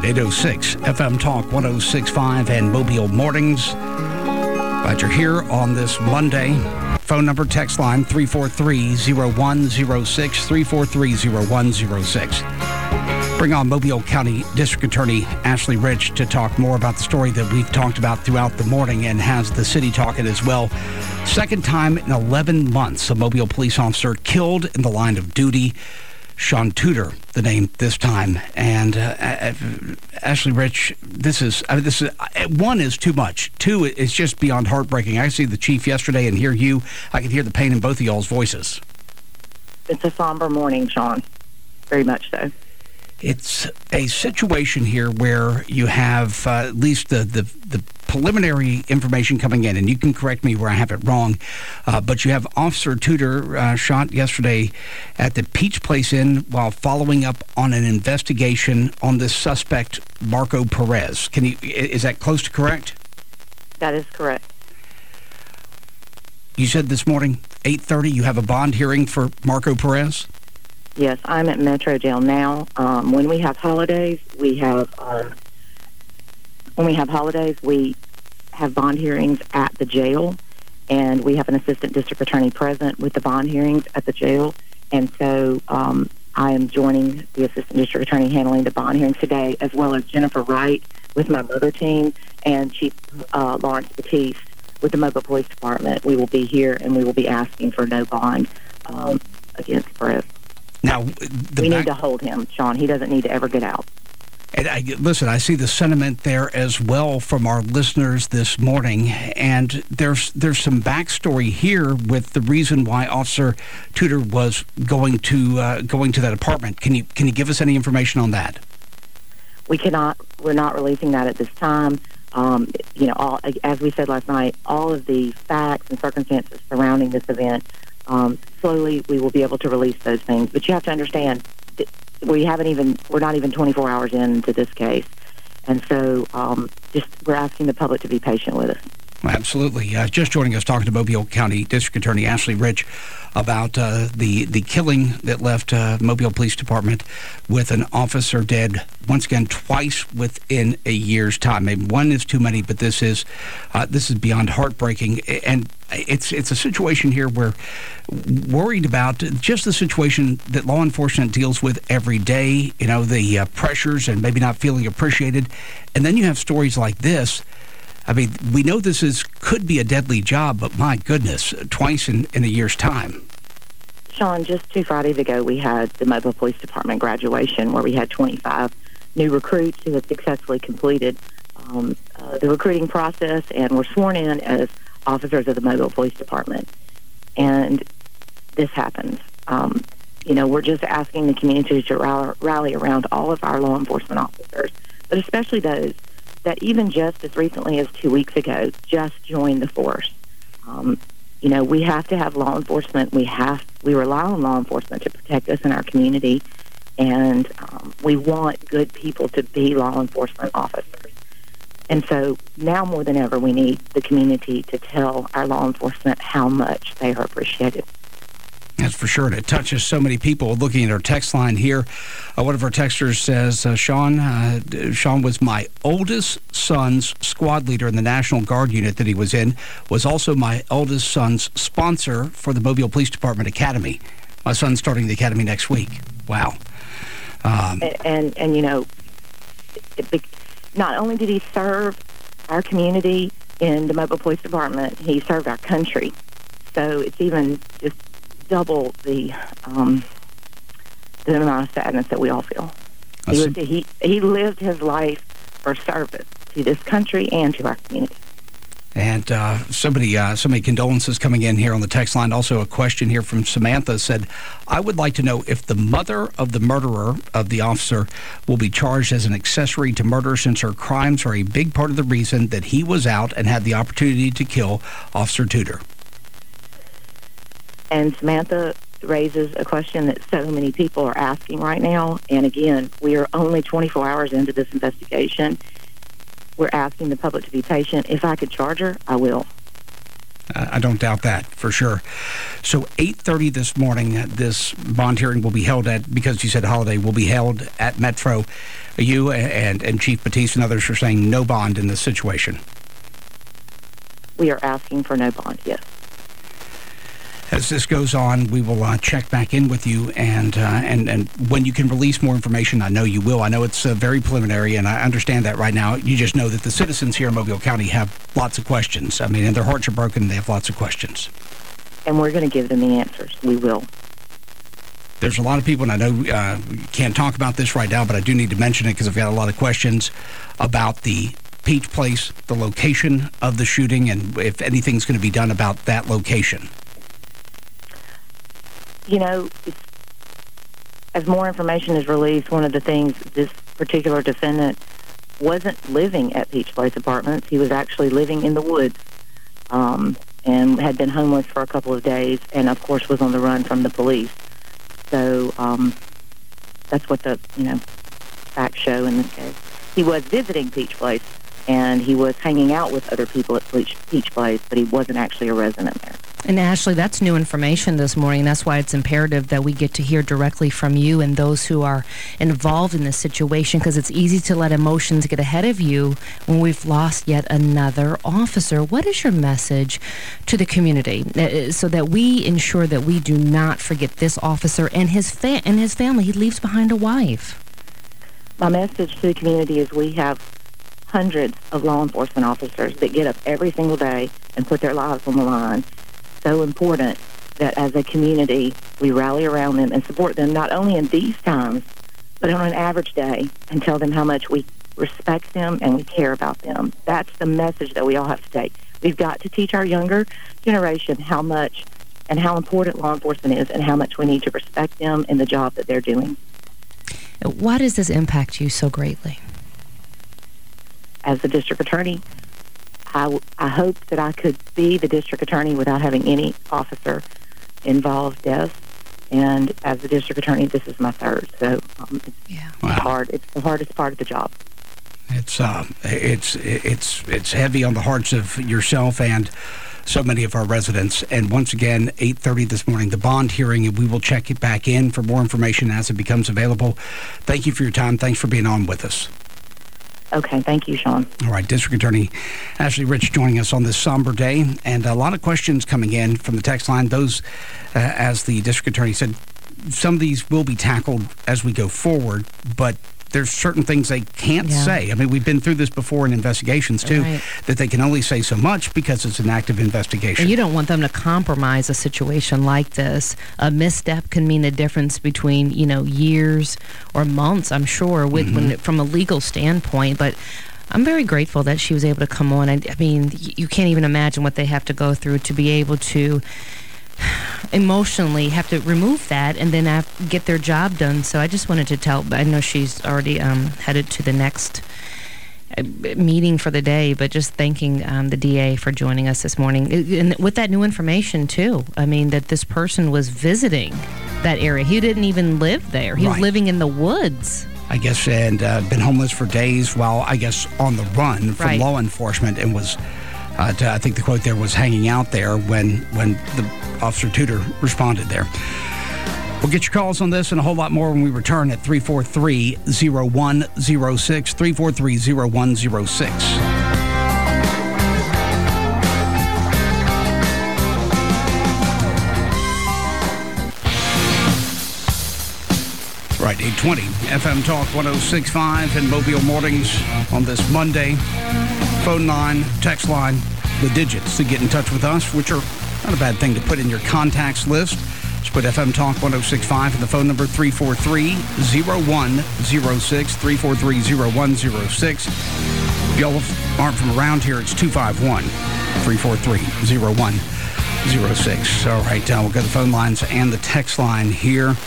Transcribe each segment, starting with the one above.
806 FM Talk 106.5 and Mobile Mornings. Glad you're here on this Monday. Phone number, text line 343-0106, 343-0106. Bring on Mobile County District Attorney Ashley Rich to talk more about the story that we've talked about throughout the morning and has the city talking as well. Second time in 11 months, a Mobile police officer killed in the line of duty. Sean Tudor, the name this time. And Ashley Rich, this is one is too much. Two is just beyond heartbreaking. I see the chief yesterday and hear you. I can hear the pain in both of y'all's voices. It's a somber morning, Sean. Very much so. It's a situation here where you have at least the preliminary information coming in, and you can correct me where I have it wrong, but you have Officer Tudor shot yesterday at the Peach Place Inn while following up on an investigation on this suspect, Marco Perez. Is that close to correct? That is correct. You said this morning, 8:30, you have a bond hearing for Marco Perez? Yes, I'm at Metro Jail now. When we have holidays, we have bond hearings at the jail, and we have an assistant district attorney present with the bond hearings at the jail. And so I am joining the assistant district attorney handling the bond hearings today, as well as Jennifer Wright with my mother team and Chief Lawrence Batiste with the Mobile Police Department. We will be here, and we will be asking for no bond against Perez. Now, we need to hold him, Sean. He doesn't need to ever get out. And listen, I see the sentiment there as well from our listeners this morning, and there's some backstory here with the reason why Officer Tudor was going to that apartment. Can you give us any information on that? We cannot. We're not releasing that at this time. As we said last night, all of the facts and circumstances surrounding this event. Slowly, we will be able to release those things. But you have to understand, we're not even 24 hours into this case. And so we're asking the public to be patient with us. Absolutely. Just joining us, talking to Mobile County District Attorney Ashley Rich about the killing that left Mobile Police Department with an officer dead, once again, twice within a year's time. Maybe one is too many, but this is beyond heartbreaking. And it's a situation here where worried about just the situation that law enforcement deals with every day, the pressures and maybe not feeling appreciated. And then you have stories like this. I mean, we know could be a deadly job, but my goodness, twice in a year's time. Sean, just 2 Fridays ago, we had the Mobile Police Department graduation where we had 25 new recruits who had successfully completed the recruiting process and were sworn in as officers of the Mobile Police Department. And this happens. We're just asking the community to rally around all of our law enforcement officers, but especially those that even just as recently as 2 weeks ago just joined the force. We have to have law enforcement. We rely on law enforcement to protect us in our community, and we want good people to be law enforcement officers. And so now more than ever, we need the community to tell our law enforcement how much they are appreciated. That's for sure. And it touches so many people. Looking at our text line here, one of our texters says, Sean was my oldest son's squad leader in the National Guard unit that he was in, was also my oldest son's sponsor for the Mobile Police Department Academy. My son's starting the academy next week. Wow. Not only did he serve our community in the Mobile Police Department, he served our country. So it's even just double the amount of sadness that we all feel. He lived his life for service to this country and to our community. And so many condolences coming in here on the text line. Also a question here from Samantha said, I would like to know if the mother of the murderer of the officer will be charged as an accessory to murder, since her crimes are a big part of the reason that he was out and had the opportunity to kill Officer Tudor. And Samantha raises a question that so many people are asking right now. And again, we are only 24 hours into this investigation. We're asking the public to be patient. If I could charge her, I will. I don't doubt that, for sure. So 8:30 this morning, this bond hearing will be held at, because you said holiday, will be held at Metro. You and Chief Batiste and others are saying no bond in this situation. We are asking for no bond, yes. As this goes on, we will check back in with you, and when you can release more information, I know you will. I know it's very preliminary, and I understand that right now. You just know that the citizens here in Mobile County have lots of questions. I mean, and their hearts are broken, and they have lots of questions. And we're going to give them the answers. We will. There's a lot of people, and I know you can't talk about this right now, but I do need to mention it because I've got a lot of questions about the Peach Place, the location of the shooting, and if anything's going to be done about that location. You know, as more information is released, one of the things, this particular defendant wasn't living at Peach Place Apartments. He was actually living in the woods and had been homeless for a couple of days and, of course, was on the run from the police. So that's what the, facts show in this case. He was visiting Peach Place, and he was hanging out with other people at Peach Place, but he wasn't actually a resident there. And Ashley, that's new information this morning. That's why it's imperative that we get to hear directly from you and those who are involved in this situation, because it's easy to let emotions get ahead of you when we've lost yet another officer. What is your message to the community so that we ensure that we do not forget this officer and his family? He leaves behind a wife. My message to the community is we have hundreds of law enforcement officers that get up every single day and put their lives on the line. So important that as a community we rally around them and support them, not only in these times, but on an average day, and tell them how much we respect them and we care about them. That's the message that we all have to take. We've got to teach our younger generation how much and how important law enforcement is and how much we need to respect them in the job that they're doing. Why does this impact you so greatly? As the district attorney, I hope that I could be the district attorney without having any officer involved death. And as the district attorney, this is my third. So it's hard. It's the hardest part of the job. It's heavy on the hearts of yourself and so many of our residents. And once again, 8:30 this morning, the bond hearing, and we will check it back in for more information as it becomes available. Thank you for your time. Thanks for being on with us. Okay, thank you, Sean. All right, District Attorney Ashley Rich joining us on this somber day, and a lot of questions coming in from the text line. Those, as the District Attorney said, some of these will be tackled as we go forward, but there's certain things they can't say. I mean, we've been through this before in investigations, too, that they can only say so much because it's an active investigation. And you don't want them to compromise a situation like this. A misstep can mean a difference between, years or months, I'm sure, from a legal standpoint. But I'm very grateful that she was able to come on. I mean, you can't even imagine what they have to go through to be able to emotionally have to remove that and then get their job done. So I just wanted to tell, I know she's already headed to the next meeting for the day, but just thanking the DA for joining us this morning. And with that new information, too, I mean, that this person was visiting that area. He didn't even live there. He was living in the woods. I guess, and been homeless for days while, I guess, on the run from law enforcement, and was, I think the quote there was hanging out there when the Officer Tudor responded there. We'll get your calls on this and a whole lot more when we return at 343-0106, 343-0106. Right, 820 FM Talk 106.5 in Mobile Mornings on this Monday. Phone line, text line, the digits to get in touch with us, which are not a bad thing to put in your contacts list. Just put FM Talk 106.5 and the phone number 343-0106, 343-0106. If y'all aren't from around here, it's 251-343-0106. All right, we'll go to the phone lines and the text line here.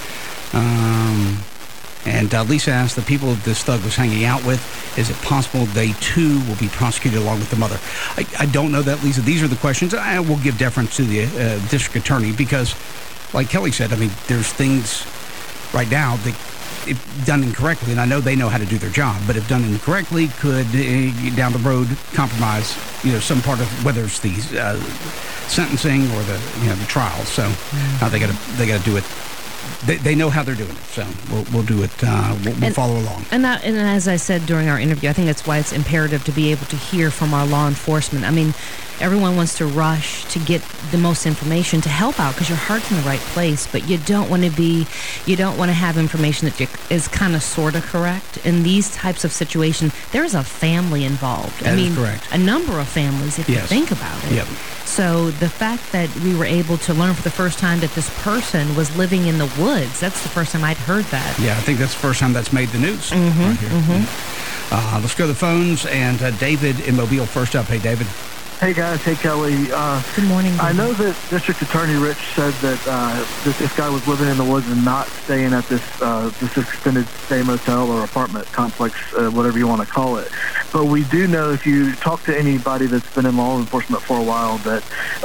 And Lisa asked the people this thug was hanging out with, is it possible they too will be prosecuted along with the mother? I don't know that, Lisa. These are the questions. I will give deference to the district attorney because, like Kelly said, I mean, there's things right now that if done incorrectly, and I know they know how to do their job, but if done incorrectly, could down the road compromise, some part of whether it's the sentencing or the trial. So they got to do it. They know how they're doing it, so we'll do it. We'll follow along. And as I said during our interview, I think that's why it's imperative to be able to hear from our law enforcement. I mean, everyone wants to rush to get the most information to help out because your heart's in the right place, but you don't want to have information that is kind of sort of correct. In these types of situations, there's a family involved. That is correct. A number of families, if you think about it. Yep. So the fact that we were able to learn for the first time that this person was living in the woods, that's the first time I'd heard that. Yeah, I think that's the first time that's made the news. Right here. Let's go to the phones, and David in Mobile first up. Hey, David. Hey, guys. Hey, Kelly. Good morning. I know that District Attorney Rich said that this guy was living in the woods and not staying at this extended stay motel or apartment complex, whatever you want to call it. But we do know, if you talk to anybody that's been in law enforcement for a while, that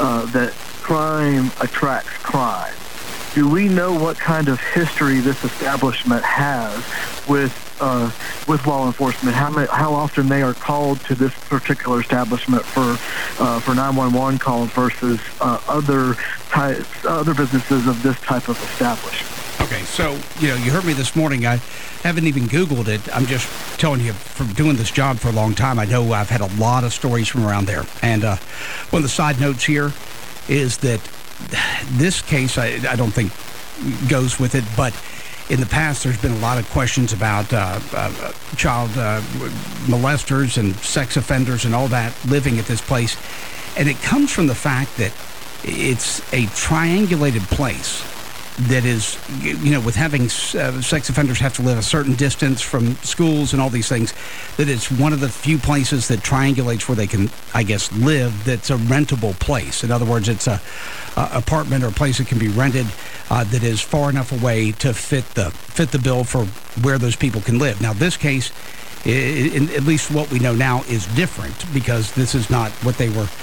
crime attracts crime. Do we know what kind of history this establishment has with law enforcement? How often they are called to this particular establishment for 911 calls versus other businesses of this type of establishment? Okay, so you heard me this morning. I haven't even Googled it. I'm just telling you, from doing this job for a long time, I know I've had a lot of stories from around there. And one of the side notes here is that this case, I don't think goes with it, but in the past there's been a lot of questions about child molesters and sex offenders and all that living at this place. And it comes from the fact that it's a triangulated place that is, with having sex offenders have to live a certain distance from schools and all these things, that it's one of the few places that triangulates where they can, I guess, live that's a rentable place. In other words, it's a apartment or a place that can be rented that is far enough away to fit the bill for where those people can live. Now, this case, at least what we know now, is different because this is not what they were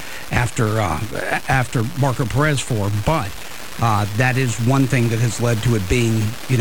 after Marco Perez for, but that is one thing that has led to it being,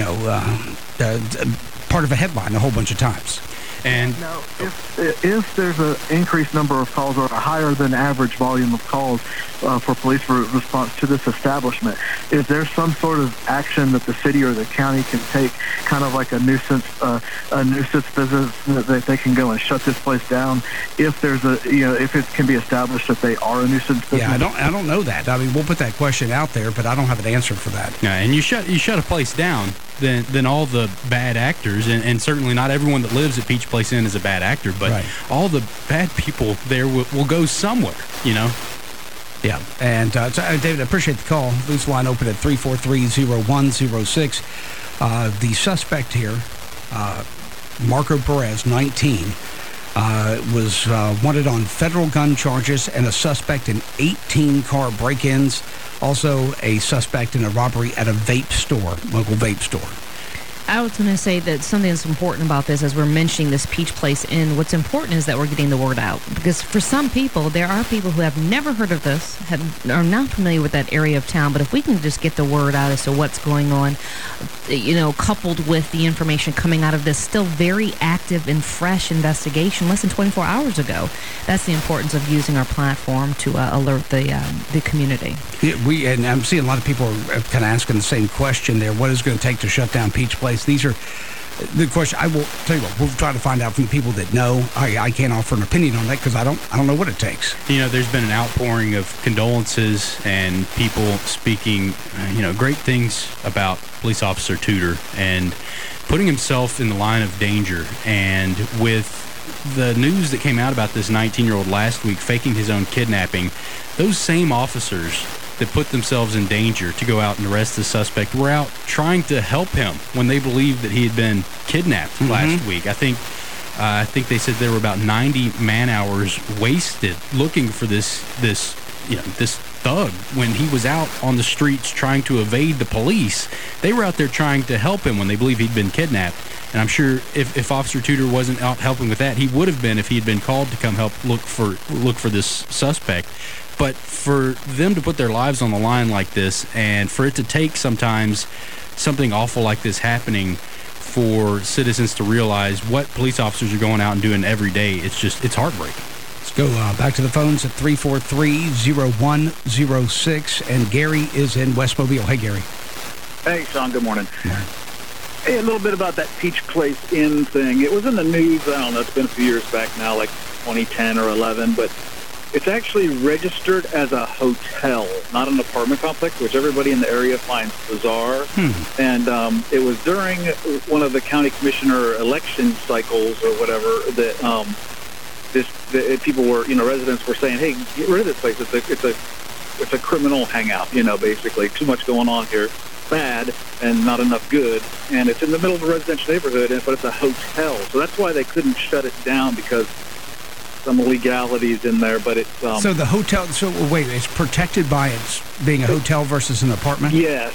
part of a headline a whole bunch of times. And now, if there's an increased number of calls or a higher than average volume of calls for police response to this establishment, is there some sort of action that the city or the county can take, kind of like a nuisance business, that they can go and shut this place down if there's if it can be established that they are a nuisance business? Yeah, I don't know that. I mean, we'll put that question out there, but I don't have an answer for that. Yeah, and you shut a place down, then all the bad actors, and certainly not everyone that lives at Peach Place Inn is a bad actor, but all the bad people there will go somewhere, Yeah, and David, I appreciate the call. Loose line open at 343-0106. The suspect here, Marco Perez, 19, was wanted on federal gun charges and a suspect in 18 car break-ins. Also a suspect in a robbery at a local vape store. I was going to say that something that's important about this, as we're mentioning this Peach Place Inn, what's important is that we're getting the word out. Because for some people, there are people who have never heard of this, are not familiar with that area of town. But if we can just get the word out as to what's going on, coupled with the information coming out of this still very active and fresh investigation less than 24 hours ago, that's the importance of using our platform to alert the community. Yeah, and I'm seeing a lot of people are kind of asking the same question there. What is it going to take to shut down Peach Place? These are the question. I will tell you what, we'll try to find out from people that know. I can't offer an opinion on that because I don't know what it takes. There's been an outpouring of condolences and people speaking, great things about police officer Tudor and putting himself in the line of danger. And with the news that came out about this 19-year-old last week faking his own kidnapping, those same officers that put themselves in danger to go out and arrest the suspect were out trying to help him when they believed that he had been kidnapped last week. I think they said there were about 90 man-hours wasted looking for this thug when he was out on the streets trying to evade the police. They were out there trying to help him when they believed he'd been kidnapped. And I'm sure if Officer Tudor wasn't out helping with that, he would have been if he had been called to come help look for this suspect. But for them to put their lives on the line like this, and for it to take sometimes something awful like this happening for citizens to realize what police officers are going out and doing every day. It's heartbreaking. Let's go back to the phones at 343-0106. And Gary is in West Mobile. Hey, Gary. Hey, Sean. Good morning. Hey, a little bit about that Peach Place Inn thing. It was in the news, I don't know, it's been a few years back now, like 2010 or 11, but it's actually registered as a hotel, not an apartment complex, which everybody in the area finds bizarre. And it was during one of the county commissioner election cycles or whatever that people were, residents were saying, hey, get rid of this place. It's a criminal hangout, basically. Too much going on here. Bad and not enough good, and it's in the middle of a residential neighborhood, but it's a hotel, so that's why they couldn't shut it down, because some legalities in there. But it's so the hotel. So wait, it's protected by its being a hotel versus an apartment. Yes.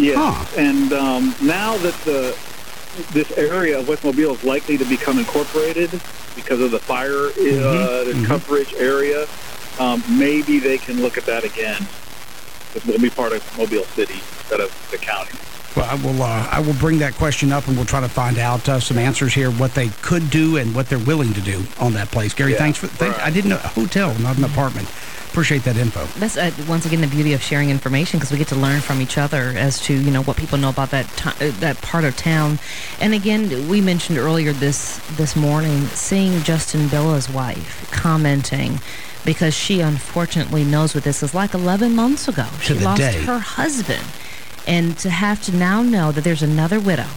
And now that this area of West Mobile is likely to become incorporated because of the fire coverage area, maybe they can look at that again. It will be part of Mobile City instead of the county. Well, I will bring that question up, and we'll try to find out some answers here, what they could do and what they're willing to do on that place. Gary, thanks. I didn't know, a hotel, not an apartment. Appreciate that info. That's once again the beauty of sharing information, because we get to learn from each other as to what people know about that part of town. And again, we mentioned earlier this morning, seeing Justin Billa's wife commenting, because she unfortunately knows what this is like. 11 months ago, she lost her husband. And to have to now know that there's another widow,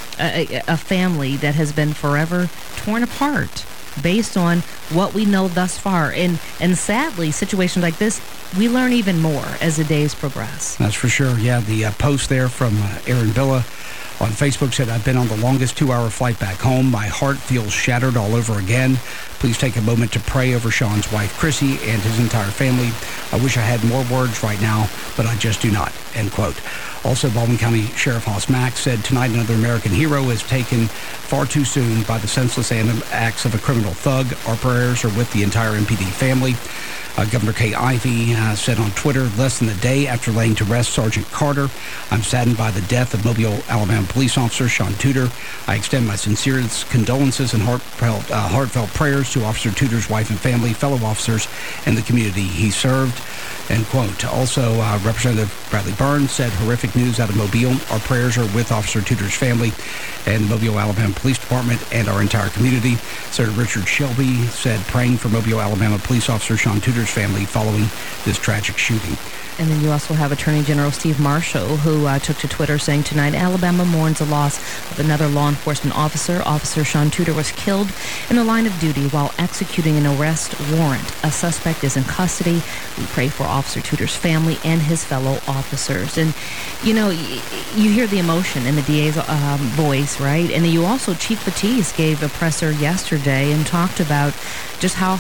a family that has been forever torn apart based on what we know thus far. And sadly, situations like this, we learn even more as the days progress. That's for sure. Yeah, the post there from Aaron Villa on Facebook said, I've been on the longest 2-hour flight back home. My heart feels shattered all over again. Please take a moment to pray over Sean's wife, Chrissy, and his entire family. I wish I had more words right now, but I just do not, end quote. Also, Baldwin County Sheriff Hoss Mack said, tonight another American hero is taken far too soon by the senseless acts of a criminal thug. Our prayers are with the entire MPD family. Governor Kay Ivey said on Twitter, less than a day after laying to rest Sergeant Carter, I'm saddened by the death of Mobile, Alabama police officer Sean Tudor. I extend my sincerest condolences and heartfelt prayers to Officer Tudor's wife and family, fellow officers, and the community he served, end quote. Also, Representative Bradley Burns said, horrific news out of Mobile. Our prayers are with Officer Tudor's family and Mobile, Alabama Police Department and our entire community. Senator Richard Shelby said, praying for Mobile, Alabama police officer Sean Tudor's family following this tragic shooting. And then you also have Attorney General Steve Marshall, who took to Twitter saying, tonight, Alabama mourns the loss of another law enforcement officer. Officer Sean Tudor was killed in the line of duty while executing an arrest warrant. A suspect is in custody. We pray for Officer Tudor's family and his fellow officers. And, you hear the emotion in the DA's voice, right? And then you also, Chief Batiste gave a presser yesterday and talked about just how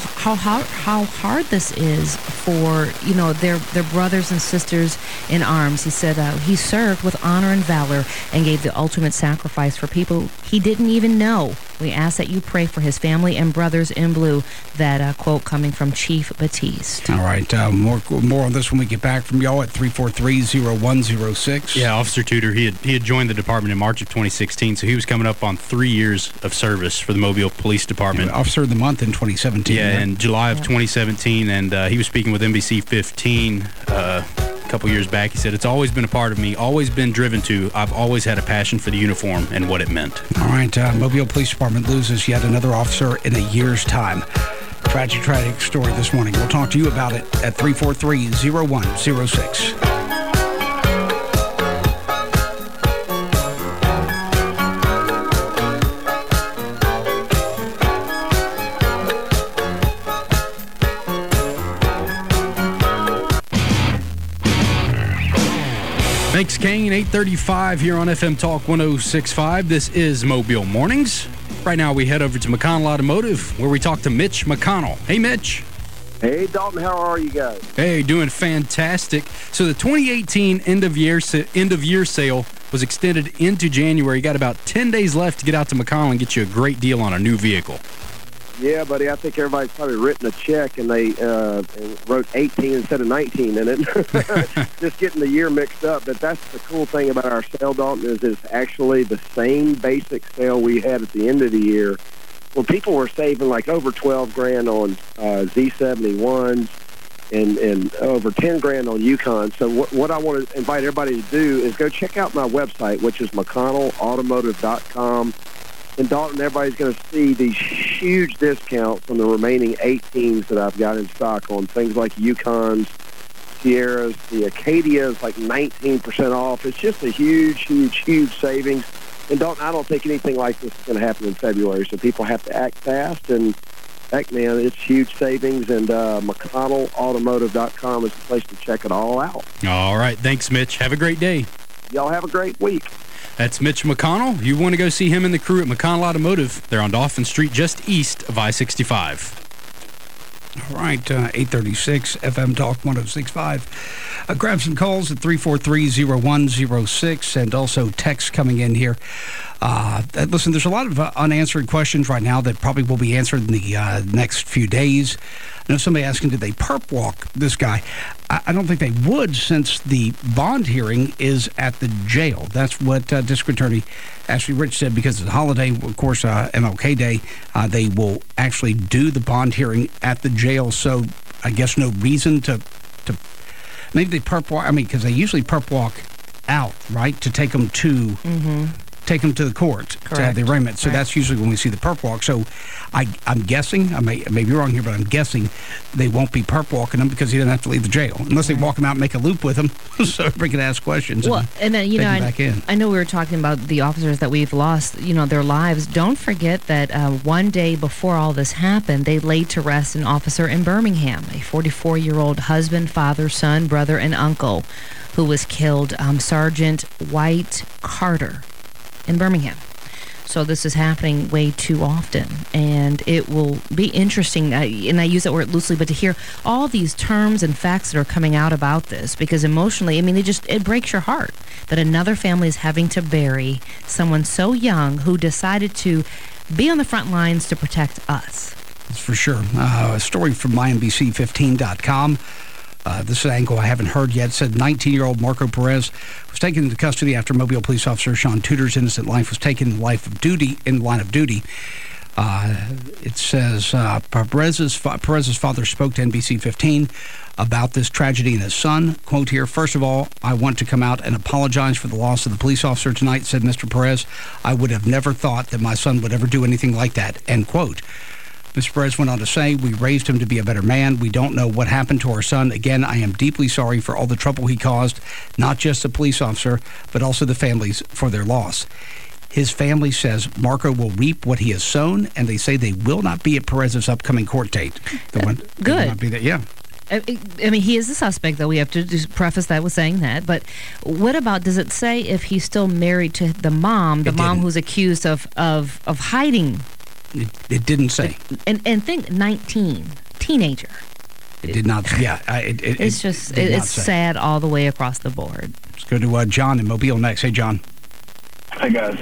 hard this is for, their brothers and sisters in arms. He said he served with honor and valor and gave the ultimate sacrifice for people he didn't even know. We ask that you pray for his family and brothers in blue. That quote coming from Chief Batiste. All right. More on this when we get back from y'all at 343-0106. Yeah, Officer Tudor, he had joined the department in March of 2016, so he was coming up on 3 years of service for the Mobile Police Department. Yeah, Officer of the Month in 2017. Yeah, in July of 2017, and he was speaking with NBC 15 a couple years back. He said, it's always been a part of me, always been driven to. I've always had a passion for the uniform and what it meant. All right, Mobile Police Department loses yet another officer in a year's time. Tragic story this morning. We'll talk to you about it at 343-0106. Thanks, Kane. 8:35 here on FM Talk 106.5. This is Mobile Mornings. Right now, we head over to McConnell Automotive, where we talk to Mitch McConnell. Hey, Mitch. Hey, Dalton. How are you guys? Hey, doing fantastic. So the 2018 end of year sale was extended into January. You got about 10 days left to get out to McConnell and get you a great deal on a new vehicle. Yeah, buddy, I think everybody's probably written a check and they wrote 18 instead of 19 in it. Just getting the year mixed up. But that's the cool thing about our sale, Dalton, is it's actually the same basic sale we had at the end of the year. Well, people were saving like over $12,000 on Z71s and over $10,000 on Yukon. So what I want to invite everybody to do is go check out my website, which is McConnellAutomotive.com. And Dalton, everybody's going to see these huge discounts on the remaining 18s that I've got in stock on things like Yukons, Sierras. The Acadia is like 19% off. It's just a huge, huge, huge savings. And Dalton, I don't think anything like this is going to happen in February, so people have to act fast. And heck, man, it's huge savings. And McConnellAutomotive.com is the place to check it all out. All right. Thanks, Mitch. Have a great day. Y'all have a great week. That's Mitch McConnell. You want to go see him and the crew at McConnell Automotive. They're on Dauphin Street, just east of I-65. All right, 836 FM Talk 106.5. Grab some calls at 343-0106 and also text coming in here. Listen, there's a lot of unanswered questions right now that probably will be answered in the next few days. I know somebody asking, did they perp walk this guy? I don't think they would, since the bond hearing is at the jail. That's what District Attorney Ashley Rich said, because it's a holiday, of course, MLK Day. They will actually do the bond hearing at the jail. So I guess no reason to maybe they perp walk. I mean, because they usually perp walk out, right, to take them to take them to the court to have the arraignment. So that's usually when we see the perp walk. So I'm guessing, I may be wrong here, but I'm guessing they won't be perp walking them because he doesn't have to leave the jail unless they walk him out and make a loop with him so everybody can ask questions. Well, and then, back in. I know we were talking about the officers that we've lost, their lives. Don't forget that one day before all this happened, they laid to rest an officer in Birmingham, a 44-year-old husband, father, son, brother, and uncle who was killed, Sergeant White Carter, in Birmingham. So this is happening way too often, and it will be interesting, and I use that word loosely, but to hear all these terms and facts that are coming out about this, because emotionally, it breaks your heart that another family is having to bury someone so young who decided to be on the front lines to protect us. That's for sure. A story from MyNBC15.com. This is an angle I haven't heard yet. It said 19-year-old Marco Perez was taken into custody after Mobile police officer Sean Tudor's innocent life was taken in the line of duty. It says Perez's father spoke to NBC 15 about this tragedy and his son. Quote here, "First of all, I want to come out and apologize for the loss of the police officer tonight," said Mr. Perez. "I would have never thought that my son would ever do anything like that." End quote. Mr. Perez went on to say, "We raised him to be a better man. We don't know what happened to our son. Again, I am deeply sorry for all the trouble he caused, not just the police officer, but also the families for their loss." His family says Marco will reap what he has sown, and they say they will not be at Perez's upcoming court date. Good. They will not be there. Yeah. He is a suspect, though. We have to just preface that with saying that. But what about, does it say if he's still married to the mom who's accused of hiding? It didn't say. And think 19, teenager. It did not. Yeah. It's sad all the way across the board. Let's go to John in Mobile next. Hey, John. Hey, guys.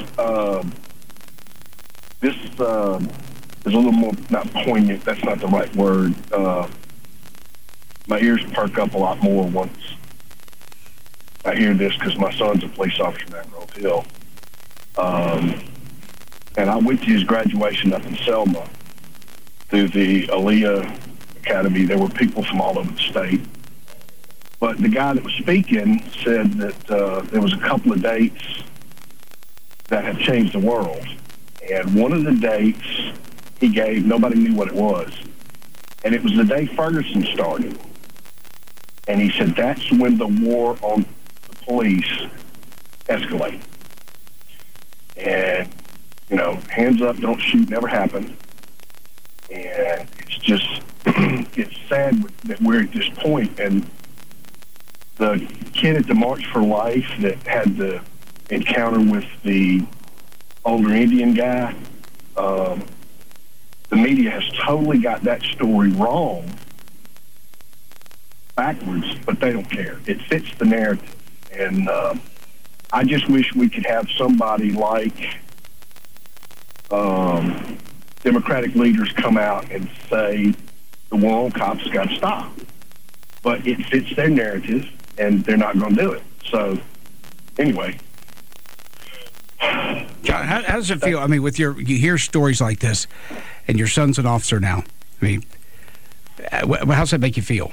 This is a little more, not poignant, that's not the right word. My ears perk up a lot more once I hear this, because my son's a police officer at Grove Hill. And I went to his graduation up in Selma through the Aaliyah Academy. There were people from all over the state. But the guy that was speaking said that there was a couple of dates that have changed the world. And one of the dates he gave, nobody knew what it was. And it was the day Ferguson started. And he said that's when the war on the police escalated. And hands up, don't shoot, never happened. And it's just, it's sad that we're at this point. And the kid at the March for Life that had the encounter with the older Indian guy, the media has totally got that story wrong, backwards, but they don't care. It fits the narrative. And I just wish we could have somebody like Democratic leaders come out and say the war on cops has got to stop. But it fits their narrative, and they're not going to do it. So, anyway. John, how does it feel? I mean, you hear stories like this, and your son's an officer now. I mean, how does that make you feel?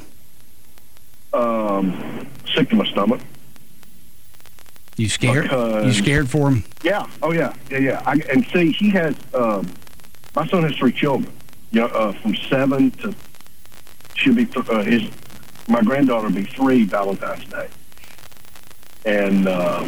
Sick to my stomach. You scared? You scared for him? Yeah. Oh, yeah. Yeah. And see, he has, my son has 3 children, from 7 to, she'll be, my granddaughter will be 3 Valentine's Day. And,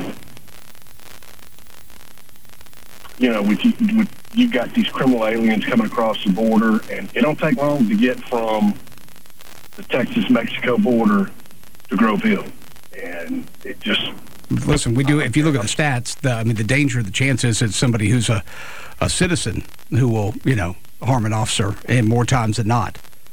you've got these criminal aliens coming across the border, and it don't take long to get from the Texas-Mexico border to Grove Hill. And it just... Listen, we do. If you look at the stats, the danger, the chances it's somebody who's a citizen who will, harm an officer, and more times than not.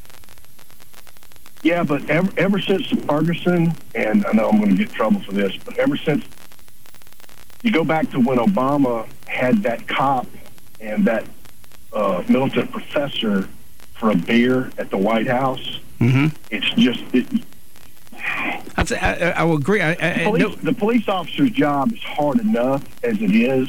Yeah, but ever since Ferguson, and I know I'm going to get in trouble for this, but ever since you go back to when Obama had that cop and that militant professor for a beer at the White House, it's just. I will agree. The police officer's job is hard enough as it is,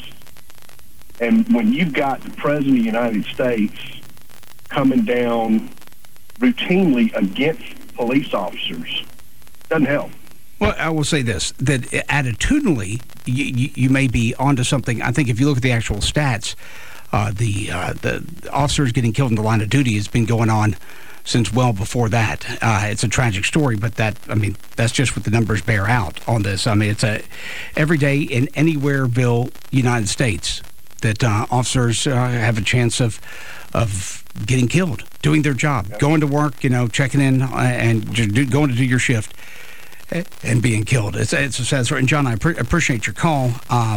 and when you've got the President of the United States coming down routinely against police officers, doesn't help. Well, I will say this, that attitudinally, you may be onto something. I think if you look at the actual stats, the officers getting killed in the line of duty has been going on since well before that. It's a tragic story, but that's just what the numbers bear out on this. I mean, it's every day in anywhereville United States that officers have a chance of getting killed, doing their job, going to work, checking in and going to do your shift and being killed. It's a sad story. And John, I appreciate your call.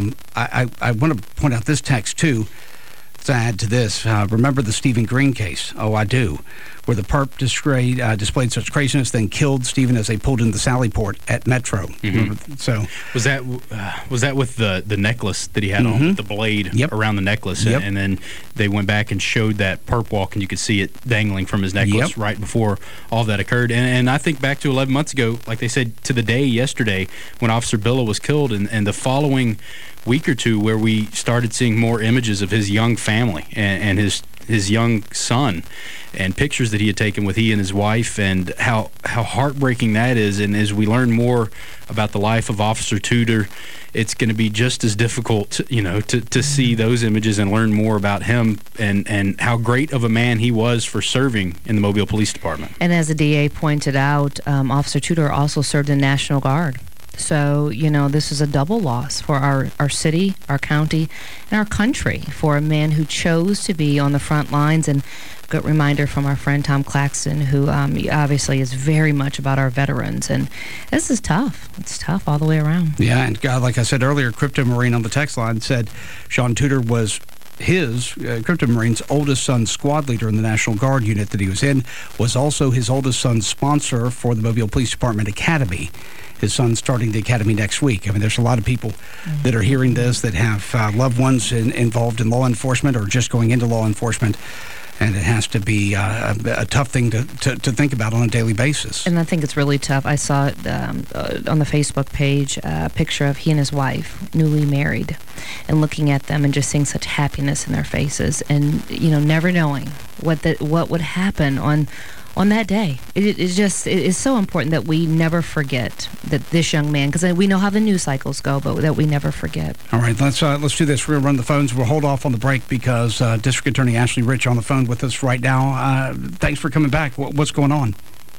I want to point out this text too. To add to this, remember the Stephen Green case? Oh, I do. Where the perp displayed such craziness, then killed Stephen as they pulled into the Sallyport at Metro. Mm-hmm. So was that with the necklace that he had on, with the blade around the necklace, and then they went back and showed that perp walk, and you could see it dangling from his necklace right before all that occurred. And I think back to 11 months ago, like they said, to the day yesterday when Officer Billa was killed, and the following week or two where we started seeing more images of his young family and his young son, and pictures that he had taken with he and his wife, and how heartbreaking that is. And as we learn more about the life of Officer Tudor, it's going to be just as difficult, to see those images and learn more about him and how great of a man he was for serving in the Mobile Police Department. And as the DA pointed out, Officer Tudor also served in National Guard. So, this is a double loss for our city, our county, and our country, for a man who chose to be on the front lines. And good reminder from our friend Tom Claxton, who obviously is very much about our veterans. And this is tough. It's tough all the way around. Yeah, and like I said earlier, Crypto Marine on the text line said Sean Tudor was his, Crypto Marine's oldest son's squad leader in the National Guard unit that he was in, was also his oldest son's sponsor for the Mobile Police Department Academy. His son's starting the academy next week. I mean, there's a lot of people that are hearing this that have loved ones involved in law enforcement or just going into law enforcement, and it has to be a tough thing to think about on a daily basis. And I think it's really tough. I saw it on the Facebook page, a picture of he and his wife, newly married, and looking at them and just seeing such happiness in their faces, and never knowing what would happen on that day. It is so important that we never forget that this young man, because we know how the news cycles go, but that we never forget. All right, let's do this. We're going to run the phones. We'll hold off on the break because District Attorney Ashley Rich on the phone with us right now. Thanks for coming back. What's going on?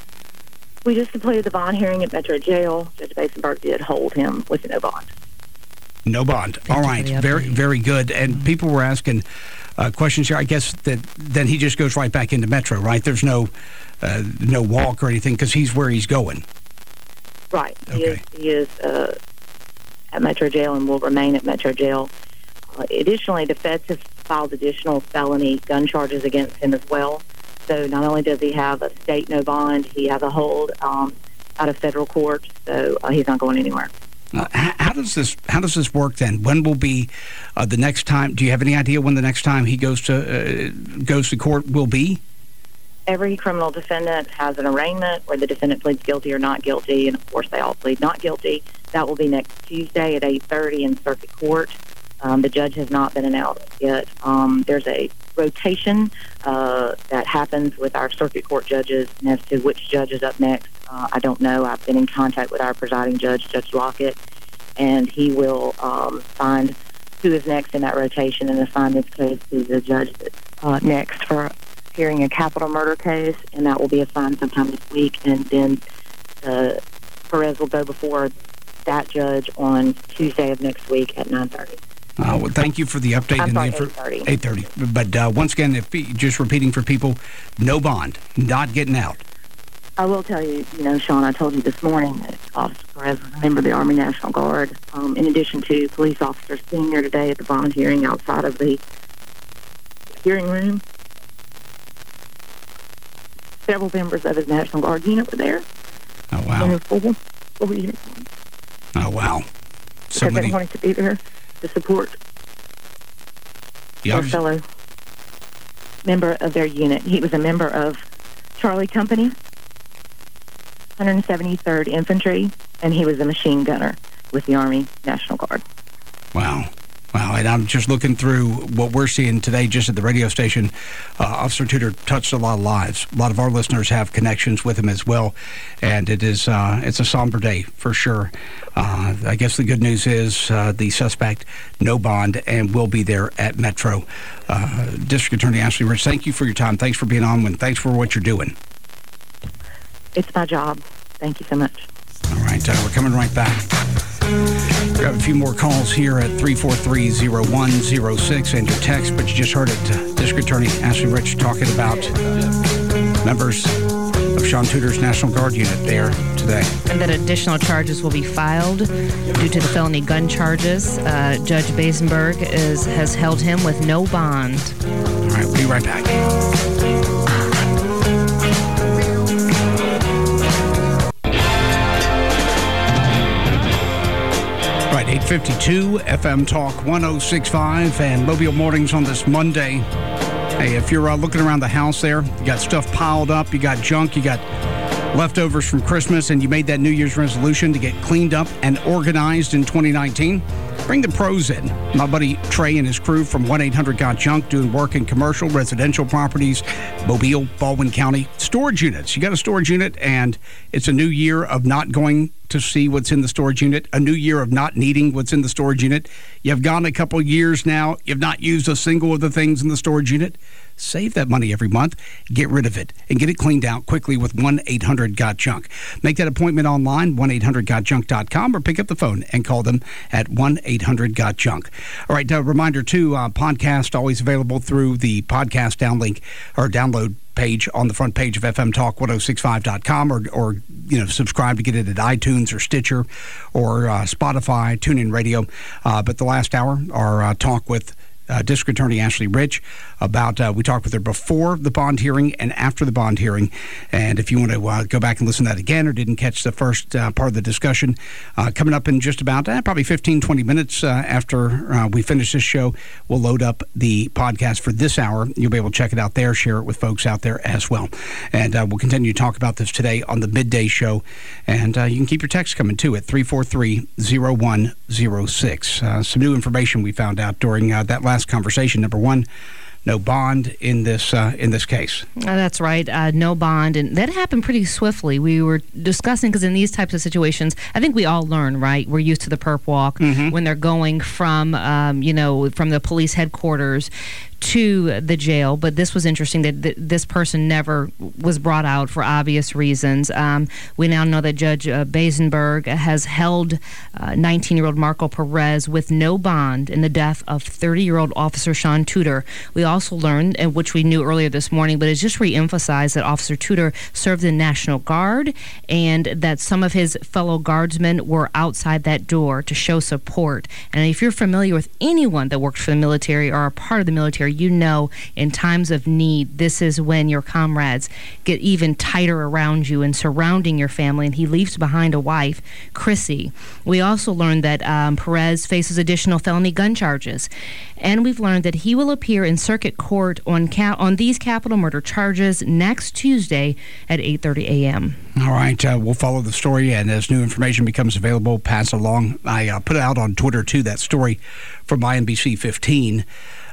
We just completed the bond hearing at Metro Jail. Judge Basenberg did hold him with no bond. No bond. All right. Very, very good. And people were asking questions here. I guess that then he just goes right back into Metro, right? There's no walk or anything because he's where he's going. Right. Okay. He is at Metro Jail and will remain at Metro Jail. Additionally, the feds have filed additional felony gun charges against him as well. So not only does he have a state no bond, he has a hold out of federal court, so he's not going anywhere. How does this work then? When will be the next time? Do you have any idea when the next time he goes to court will be? Every criminal defendant has an arraignment where the defendant pleads guilty or not guilty, and of course they all plead not guilty. That will be next Tuesday at 8:30 in circuit court. The judge has not been announced yet. There's a rotation that happens with our circuit court judges, and as to which judge is up next, I don't know. I've been in contact with our presiding judge, Judge Lockett, and he will find who is next in that rotation and assign this case to the judge that's next for hearing a capital murder case, and that will be assigned sometime this week. And then Perez will go before that judge on Tuesday of next week at 9:30. Well, thank you for the update. I'm sorry, 8:30. 8:30. But once again, just repeating for people, no bond, not getting out. I will tell you, Sean, I told you this morning that Officer Perez was a member of the Army National Guard. In addition to police officers being here today at the bond hearing outside of the hearing room, several members of his National Guard unit were there. Oh, wow. In full uniform. Oh, wow. So because they wanted to be there to support a fellow member of their unit. He was a member of Charlie Company, 173rd Infantry, and he was a machine gunner with the Army National Guard. Wow. Wow, and I'm just looking through what we're seeing today just at the radio station. Officer Tudor touched a lot of lives. A lot of our listeners have connections with him as well, and it's a somber day for sure. I guess the good news is the suspect, no bond, and will be there at Metro. District Attorney Ashley Rich, thank you for your time. Thanks for being on, and thanks for what you're doing. It's my job. Thank you so much. All right, we're coming right back. We have a few more calls here at 343-0106 and your text, but you just heard it. District Attorney Ashley Rich talking about members of Sean Tudor's National Guard unit there today. And that additional charges will be filed due to the felony gun charges. Judge Basenberg has held him with no bond. All right, we'll be right back. Right, 852 FM Talk 106.5 and Mobile Mornings on this Monday. Hey, if you're looking around the house there, you got stuff piled up, you got junk, you got leftovers from Christmas, and you made that New Year's resolution to get cleaned up and organized in 2019, bring the pros in. My buddy Trey and his crew from 1-800-GOT-JUNK doing work in commercial, residential properties, Mobile, Baldwin County, storage units. You got a storage unit, and it's a new year of not going to see what's in the storage unit, a new year of not needing what's in the storage unit. You've gone a couple years now, you've not used a single of the things in the storage unit. Save that money every month, get rid of it, and get it cleaned out quickly with 1-800-GOT-JUNK. Make that appointment online, 1-800-GOT-JUNK.com, or pick up the phone and call them at 1-800-GOT-JUNK. All right, podcast always available through the podcast download page on the front page of FMTalk1065.com, or subscribe to get it at iTunes or Stitcher or Spotify, TuneIn Radio. But the last hour, our talk with District Attorney Ashley Rich about, we talked with her before the bond hearing and after the bond hearing. And if you want to go back and listen to that again or didn't catch the first part of the discussion, coming up in just about probably 15, 20 minutes after we finish this show, we'll load up the podcast for this hour. You'll be able to check it out there, share it with folks out there as well. And we'll continue to talk about this today on the midday show. And you can keep your text coming too at 343-0106. Some new information we found out during that last conversation. Number one, no bond in this case. That's right. No bond. And that happened pretty swiftly. We were discussing, because in these types of situations, I think we all learn, right? We're used to the perp walk when they're going from, from the police headquarters to the jail. But this was interesting that this person never was brought out for obvious reasons. We now know that Judge Basenberg has held 19-year-old Marco Perez with no bond in the death of 30-year-old Officer Sean Tudor. We also learned, and which we knew earlier this morning, but it's just re-emphasized, that Officer Tudor served in National Guard and that some of his fellow guardsmen were outside that door to show support. And if you're familiar with anyone that worked for the military or are a part of the military, you know in times of need, this is when your comrades get even tighter around you and surrounding your family. And he leaves behind a wife, Chrissy. We also learned that Perez faces additional felony gun charges. And we've learned that he will appear in circuit court on these capital murder charges next Tuesday at 8:30 a.m. All right, we'll follow the story, and as new information becomes available, pass it along. I put out on Twitter, too, that story from INBC 15.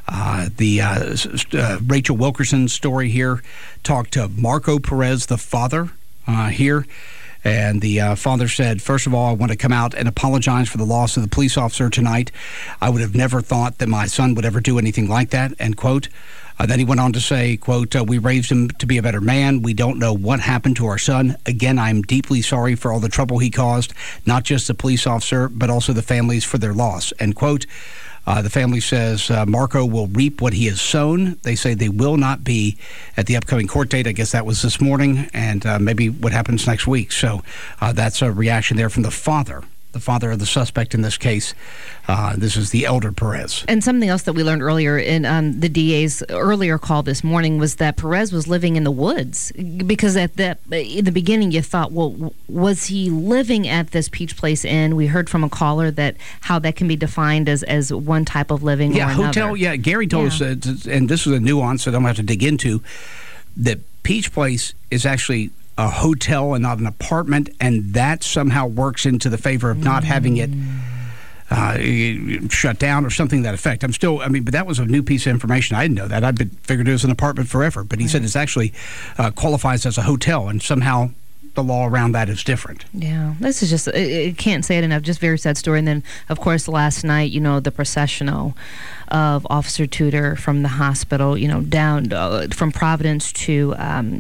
Rachel Wilkerson's story here talked to Marco Perez, the father, here. And the father said, first of all, I want to come out and apologize for the loss of the police officer tonight. I would have never thought that my son would ever do anything like that, end quote. Then he went on to say, quote, we raised him to be a better man. We don't know what happened to our son. Again, I'm deeply sorry for all the trouble he caused, not just the police officer, but also the families for their loss, end quote. The family says Marco will reap what he has sown. They say they will not be at the upcoming court date. I guess that was this morning, and maybe what happens next week. So that's a reaction there from the father of the suspect in this case. This is the elder Perez. And something else that we learned earlier in the DA's earlier call this morning was that Perez was living in the woods, because in the beginning you thought, well, was he living at this Peach Place Inn? We heard from a caller that how that can be defined as one type of living or another. Hotel. Yeah, Gary told us, and this is a nuance that I'm going to have to dig into, that Peach Place is actually a hotel and not an apartment, and that somehow works into the favor of not having it shut down or something to that effect. But that was a new piece of information. I didn't know that. I'd figured it was an apartment forever, but he said it's actually qualifies as a hotel, and somehow the law around that is different. Yeah, this is just, I can't say it enough, just very sad story. And then, of course, last night, the processional of Officer Tudor from the hospital, down from Providence to,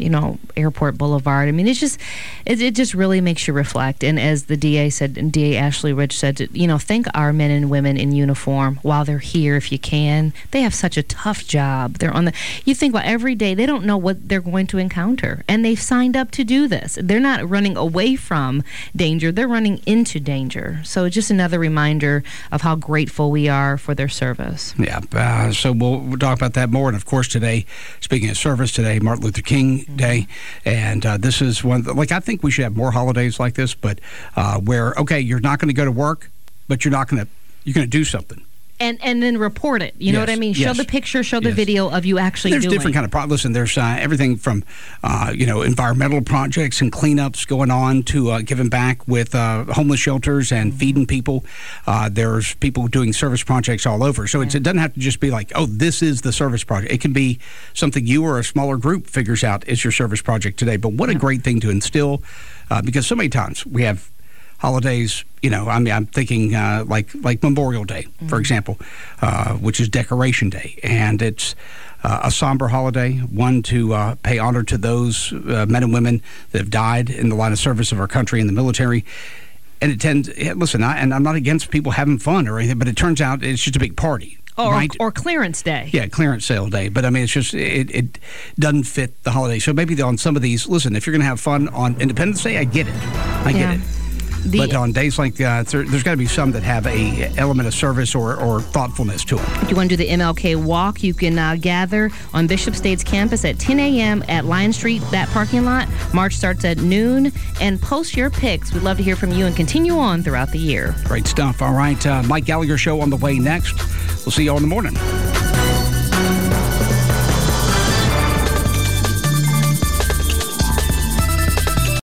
Airport Boulevard. I mean, it just really makes you reflect. And as the DA said, and DA Ashley Rich said, thank our men and women in uniform while they're here if you can. They have such a tough job. You think about every day, they don't know what they're going to encounter. And they've signed up to do this. They're not running away from danger. They're running into danger. So just another reminder of how grateful we are for their service. Yeah, so we'll talk about that more. And, of course, today, speaking of service, today, Martin Luther King Day. And this is one, I think we should have more holidays like this, but where, okay, you're not going to go to work, but you're going to do something. And then report it. You know what I mean? Show the picture, show the video of you actually doing it. There's different kind of listen, there's everything from, environmental projects and cleanups going on to giving back with homeless shelters and feeding people. There's people doing service projects all over. So it doesn't have to just be like, oh, this is the service project. It can be something you or a smaller group figures out is your service project today. But what a great thing to instill, because so many times we have holidays, I'm thinking like Memorial Day, for example, which is Decoration Day. And it's a somber holiday, one to pay honor to those men and women that have died in the line of service of our country in the military. And it tends, listen, and I'm not against people having fun or anything, but it turns out it's just a big party. Or clearance day. Yeah, clearance sale day. But, it's just, it doesn't fit the holiday. So maybe on some of these, listen, if you're going to have fun on Independence Day, I get it. I get it. But on days like that, there's got to be some that have a element of service or thoughtfulness to them. If you want to do the MLK walk, you can gather on Bishop State's campus at 10 a.m. at Lion Street, that parking lot. March starts at noon. And post your pics. We'd love to hear from you and continue on throughout the year. Great stuff. All right. Mike Gallagher Show on the way next. We'll see you all in the morning.